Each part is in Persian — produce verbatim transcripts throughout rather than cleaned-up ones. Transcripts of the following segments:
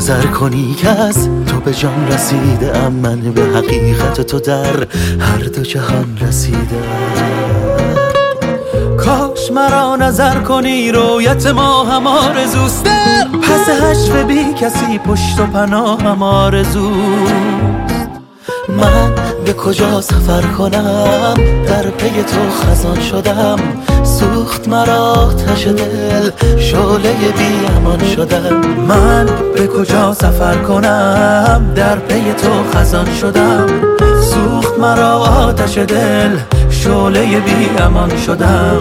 نظر کنی که از تو به جان رسیده ام، من به حقیقت تو در هر دو جهان رسیده. کاش مرا نظر کنی رویت ما هم آرزوست، در پس حشو بی کسی پشت و پناه هم آرزوست. من به کجا سفر کنم در پی تو خزان شدم، سوخت مرا آتش دل شعله بی امان شدم. من به کجا سفر کنم در پی تو خزان شدم، سوخت مرا آتش دل شعله بی امان شدم.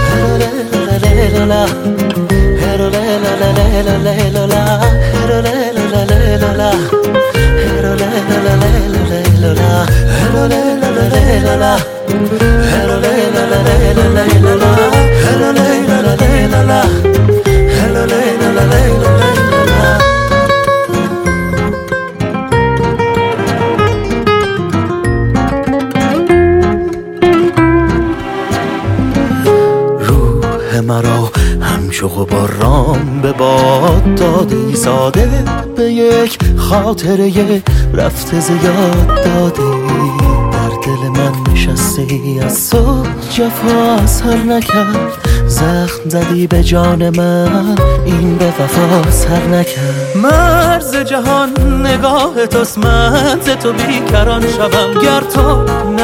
روح مرا همچو غبارام به باد داده ای، ساده به یک خاطره رفته زیاد داده ای. در دل من نشسته ای، از صبح جفا اثر نکرد، زخم زدی به جان من این به وفا سر نکرد. مرز جهان نگاه توست، من ز تو بیکران شوم، گر تو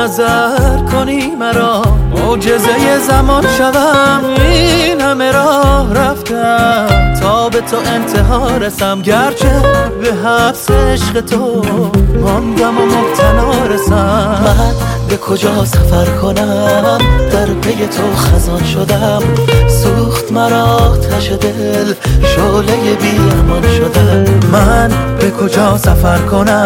نظر کنی مرا معجزه زمان شوم. این همه راه رفتم تا به تو انتها رسم، گرچه به حبس عشق تو ماندم و مبتلا رسم. من به کجا سفر کنم در پی تو خزان شدم، سوخت مرا آتش دل شعله بی امان شدم. من به کجا سفر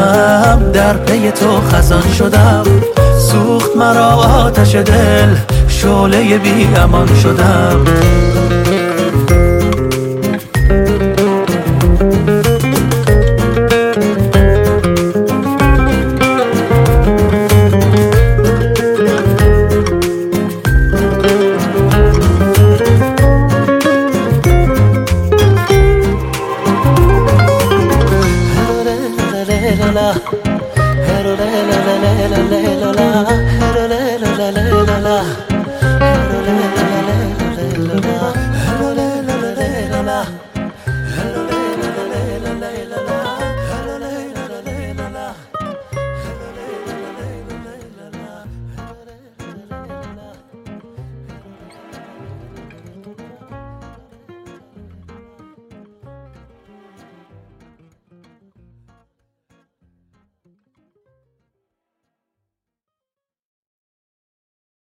کنم در پی تو خزان شدم، سوخت مرا آتش دل شعله بی امان شدم. La